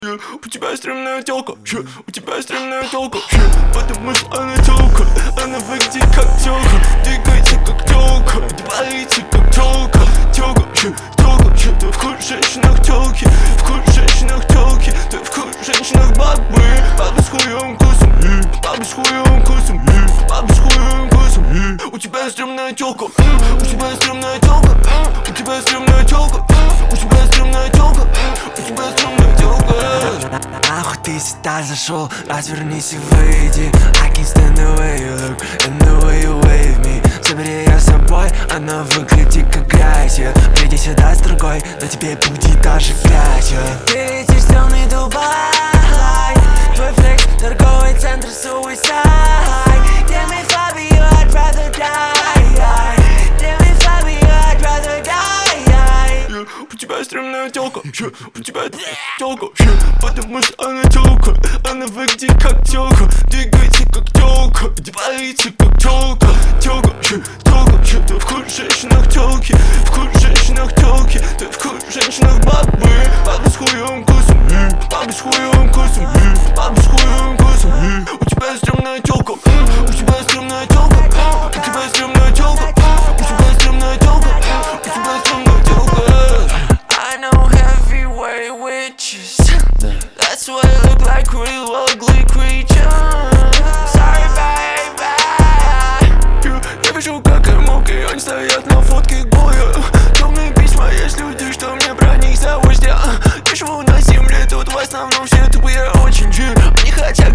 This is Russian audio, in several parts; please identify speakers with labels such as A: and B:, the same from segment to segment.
A: У тебя стрёмная тёлка, у тебя стрёмная тёлка, потому что она тёлка, она выглядит как тёлка, двигается как тёлка, двоится как тёлка, тёлка, тёлка, ты вкус в женщинах тёлки, вкус в женщинах тёлки, ты вкус в женщинах бабы, бабы с хуёвым вкусом, бабы с хуёвым вкусом, бабы с хуёвым вкусом. У тебя стрёмная тёлка, у тебя стрёмная тёлка, у тебя стрёмная тёлка, у тебя стрёмная тёлка, у тебя стрёмная тёлка.
B: Нахуй ты сюда зашел, развернись и выйди. I can't stand the way you look and the way you wave me. Забери ее с собой, она выглядит как грязь. Приди сюда с другой, но тебе будет даже грязь. Ты летишь в темный Дубай, твой флекс, торговый центр Suicide. Give me Fabio, I'd rather die. Give me Fabio, I'd rather die.
A: У тебя стрёмная тёлка, у тебя тёлка, потому что она тёлка, она выглядит как тёлка, двигается как тёлка, двоится как тёлка, тёлка, тёлка, ты вкус в женщинах тёлки, вкус в женщинах тёлки, ты вкус в женщинах бабы, бабы с хуёвым вкусом, бабы с хуёвым вкусом, бабы с хуёвым вкусом. У тебя стрёмная тёлка, у тебя стрёмная тёлка, у тебя стрёмная тёлка, у тебя стрёмная тёлка, у тебя стрёмная тёлка.
B: I know heavyweight witches, that's why you look like real ugly creatures. Sorry, baby.
A: Я вижу, как эмоки, они стоят на фотке гоя. Темные письма, есть люди, что мне про них завоздя. Я живу на земле, тут в основном все тупые очень. Они хотят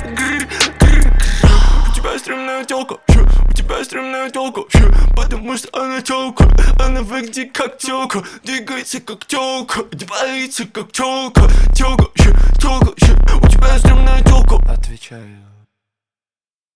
A: У тебя стрёмная тёлка, у тебя стрёмная тёлка, потому что она тёлка, она выглядит как тёлка, двигается как тёлка, двоится как тёлка, тёлка, тёлка, у тебя стрёмная тёлка.
B: Отвечаю.